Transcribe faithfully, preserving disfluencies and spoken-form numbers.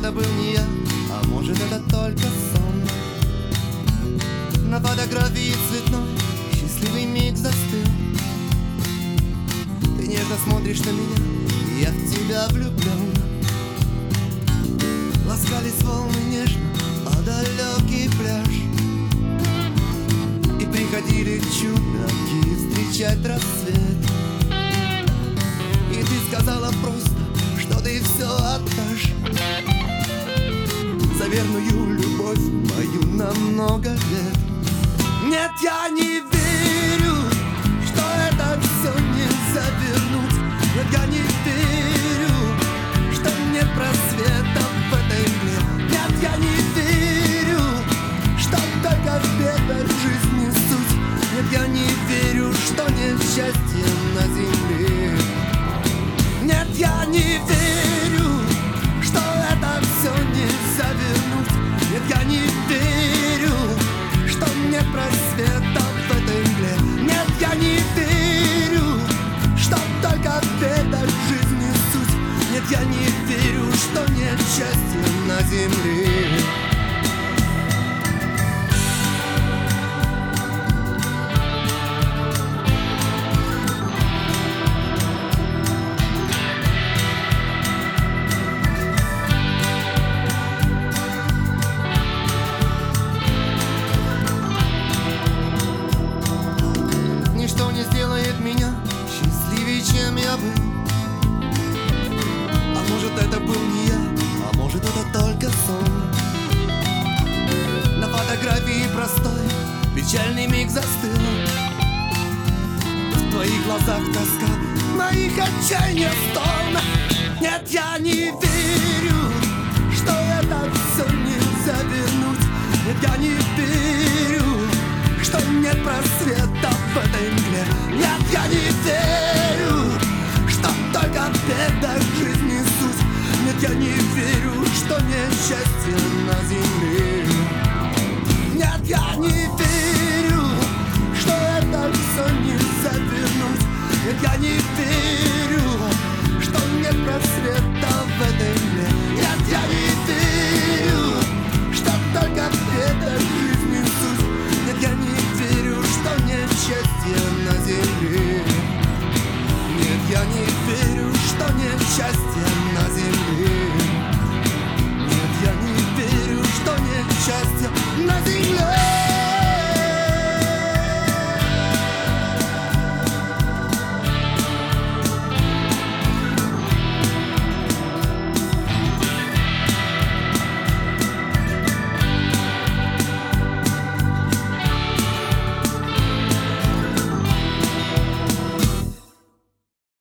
это был не я, а может это только сон. На фотографии цветной счастливый миг застыл. Ты нежно смотришь на меня, и я в тебя влюблен. Ласкались волны нежно, а далекий пляж, и приходили чудаки встречать рассвет. И ты сказала просто, что ты все отдашь за верную любовь мою на много лет. Нет, я не верю, что это все нельзя вернуть. Нет, я не верю, что нет просвета в этой мгле. Нет, я не верю, что только в бедах жизни суть. Нет, я не верю, что нет счастья на земле. Нет, я не верю, что это все нельзя вернуть. Нет, я не верю, что нет просвета в этой мгле. Нет, я не верю, что только в бедах жизни суть. Нет, я не верю, что нет счастья на земле. Ничто не сделает меня счастливее, чем я был. А может это был не я, а может это только сон. На фотографии простой печальный миг застыл. В твоих глазах тоска, в моих отчаяния стон. Нет, я не верю, что это все нельзя вернуть. Нет, я не верю, что нет просвета в этой мгле. Нет, я не верю, что только в бедах жизни суть. Нет, я не верю, что нет счастья на земле.